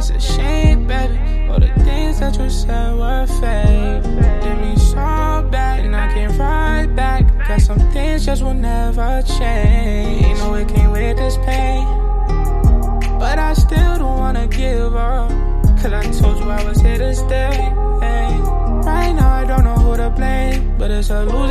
it's a shame, baby. All the things that you said were fake. Did me so bad, and I can't ride back. Cause some things just will never change. You know it came with this pain, but I still don't wanna give up. Cause I told you I was here to stay. Right now I don't know who to blame, but it's a lose.